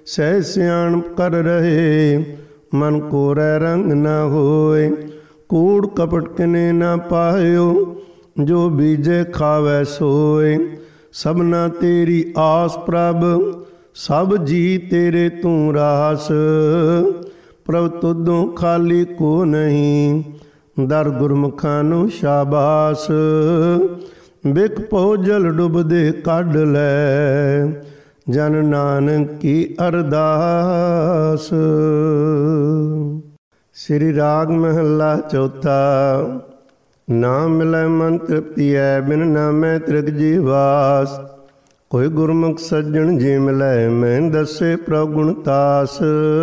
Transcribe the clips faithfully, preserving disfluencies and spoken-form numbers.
ਸਹਿ ਸਿਆਣਪ ਕਰ ਰਹੇ, ਮਨ ਕੋਰੈ ਰੰਗ ਨਾ ਹੋਏ। ਕੂੜ ਕਪਟ ਕਿਨੇ ਨਾ ਪਾਇਓ, ਜੋ ਬੀਜੇ ਖਾਵੈ ਸੋਏ। ਸਭਨਾ ਤੇਰੀ ਆਸ ਪ੍ਰਭ, ਸਭ ਜੀ ਤੇਰੇ ਤੂੰ ਰਾਸ। ਪ੍ਰਭ ਤੁਧੋਂ ਖਾਲੀ ਕੋ ਨਹੀਂ, ਦਰ ਗੁਰਮੁਖਾਂ ਨੂੰ ਸ਼ਾਬਾਸ। ਬਿਕ ਪਉ ਜਲ ਡੁੱਬਦੇ ਕੱਢ ਲੈ, ਜਨ ਨਾਨਕ ਕੀ ਅਰਦਾਸ। ਸ੍ਰੀ ਰਾਗ ਮਹੱਲਾ ਚੌਥਾ। ਨਾਮ ਮਿਲੈ ਮਨ ਤ੍ਰਿਪਤੀਐ, ਬਿਨ ਨਾਮੈ ਤ੍ਰਿਗ ਜੀਵਾਸ। ਕੋਈ ਗੁਰਮੁਖ ਸੱਜਣ ਜੀ ਮਿਲੈ, ਮੈਂ ਦੱਸੇ ਪ੍ਰਭ ਗੁਣ ਤਾਸ।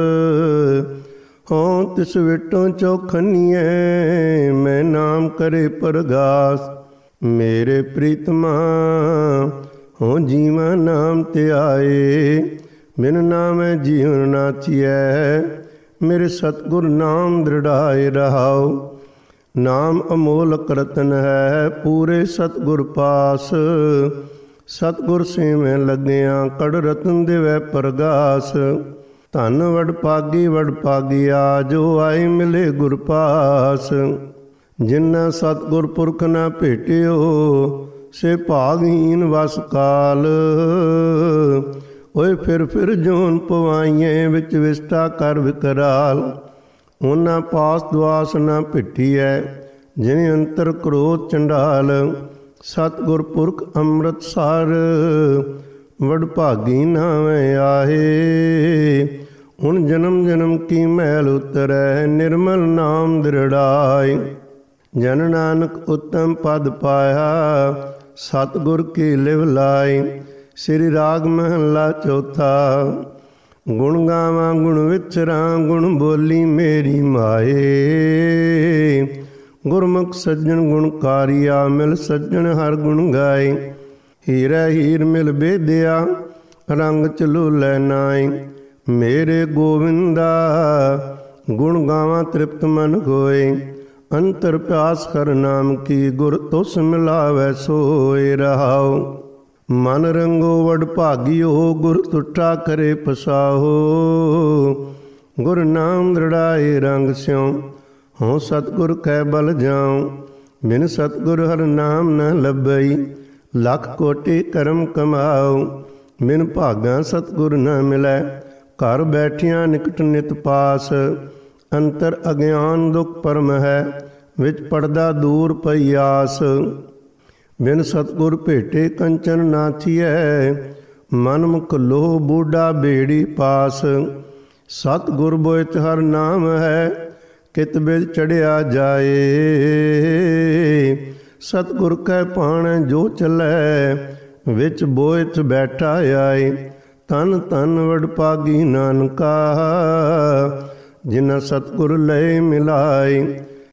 ਹੋਂ ਤਿਸ ਵਿਟੋਂ ਚੌਖਨੀਐ, ਮੈਂ ਨਾਮ ਕਰੇ ਪਰਗਾਸ। ਮੇਰੇ ਪ੍ਰੀਤਮਾ ਹੋਂ ਜੀਵਾ ਨਾਮ ਧਿਆਏ, ਬਿਨ ਨਾਮੈ ਜੀਵਨ ਨਾ ਥੀਐ। ਮੇਰੇ ਸਤਿਗੁਰ ਨਾਮ ਦ੍ਰਿੜਾਏ ਰਹਾਉ। ਨਾਮ ਅਮੋਲਕ ਰਤਨ ਹੈ, ਪੂਰੇ ਸਤਿਗੁਰ ਪਾਸ। ਸਤਿਗੁਰ ਸੇਵੈ ਲੱਗਿਆ, ਕੜ ਰਤਨ ਦੇਵੈ ਪਰਗਾਸ। ਧਨ ਵਡ ਭਾਗੀ ਵਡ ਭਾਗਿਆ, ਜੋ ਆਏ ਮਿਲੇ ਗੁਰ ਪਾਸ। ਜਿਨ੍ਹਾਂ ਸਤਿਗੁਰ ਪੁਰਖ ਨਾ ਭੇਟਿਓ, ਸੇ ਭਾਗਹੀਨ ਵਸ ਕਾਲ। ਓਏ ਫਿਰ ਫਿਰ ਜੋਨ ਪਵਾਈਏ, ਵਿੱਚ ਵਿਸਟਾ ਕਰ ਵਿਕਰਾਲ। ਉਹਨਾਂ ਪਾਸ ਦੁਆਸ ਨਾ ਭਿੱਟੀਐ, ਜਿਨ ਅੰਤਰ ਕ੍ਰੋਧ ਚੰਡਾਲ। ਸਤਿਗੁਰ ਪੁਰਖ ਅੰਮ੍ਰਿਤਸਰ, ਵਡ ਭਾਗੀ ਨਾਵੇਂ ਆਏ। ਹੁਣ ਜਨਮ ਜਨਮ ਕੀ ਮੈਲ ਉਤਰੈ, ਨਿਰਮਲ ਨਾਮ ਦ੍ਰਿੜਾਏ। ਜਨ ਨਾਨਕ ਉਤਮ ਪਦ ਪਾਇਆ, ਸਤਿਗੁਰ ਕੀ ਲਿਵ ਲਾਈ। ਸ੍ਰੀ ਰਾਗ ਮਹੱਲਾ ਚੌਥਾ। ਗੁਣ ਗਾਵਾਂ ਗੁਣ ਵਿਚਰਾਂ, ਗੁਣ ਬੋਲੀ ਮੇਰੀ ਮਾਏ। ਗੁਰਮੁਖ ਸੱਜਣ ਗੁਣਕਾਰੀਆ, ਮਿਲ ਸੱਜਣ ਹਰ ਗੁਣ ਗਾਏ। ਹੀਰਾ ਹੀਰ ਮਿਲ ਬੇਦਿਆ, ਰੰਗ ਚਲੂ ਲੈ ਨਾਈ। ਮੇਰੇ ਗੋਵਿੰਦਾ ਗੁਣ ਗਾਵਾਂ ਤ੍ਰਿਪਤ ਮਨ ਹੋਏ। ਅੰਤਰ ਪਿਆਸ ਹਰ ਨਾਮ ਕੀ, ਗੁਰ ਤੁਸ ਮਿਲਾਵੈ ਸੋਏ ਰਹਾਉ। ਮਨ ਰੰਗੋ ਵਡ ਭਾਗਿਓ, ਗੁਰ ਤੁਠਾ ਕਰੇ ਪਸਾਹੋ। ਗੁਰ ਨਾਮ ਦ੍ਰਿੜਾਏ ਰੰਗ ਸਿਉ, ਹੋਂ ਸਤਿਗੁਰ ਕੈ ਬਲ ਜਾਉ। ਬਿਨ ਸਤਿਗੁਰ ਹਰ ਨਾਮ ਨ ਲੱਭਈ, ਲੱਖ ਕੋਟਿ ਕਰਮ ਕਮਾਉ। ਬਿਨ ਭਾਗਾ ਸਤਿਗੁਰ ਨ ਮਿਲੈ, ਘਰ ਬੈਠਿਆਂ ਨਿਕਟ ਨਿਤ ਪਾਸ। ਅੰਤਰ ਅਗਿਆਨ ਦੁਖ ਪਰਮ ਹੈ, ਵਿੱਚ ਪੜਦਾ ਦੂਰ ਪਈ ਆਸ। ਬਿਨ ਸਤਿਗੁਰ ਭੇਟੇ ਕੰਚਨ ਨਾ ਥੀਐ, ਮਨ ਮੁਖ ਲੋਹ ਬੂਢਾ ਬੇੜੀ ਪਾਸ। ਸਤਿਗੁਰ ਬੋਇਤ ਹਰ ਨਾਮ ਹੈ, ਕਿਤ ਬਿਦ ਚੜਿਆ ਜਾਏ। ਸਤਿਗੁਰ ਕੈ ਭਾਣੈ ਜੋ ਚੱਲੈ, ਵਿੱਚ ਬੋਇਤ ਬੈਠਾ ਆਏ। ਤਨ ਤਨ ਵਡ ਭਾਗੀ ਨਾਨਕਾ, ਜਿਨ੍ਹਾਂ ਸਤਿਗੁਰ ਲਏ ਮਿਲਾਏ।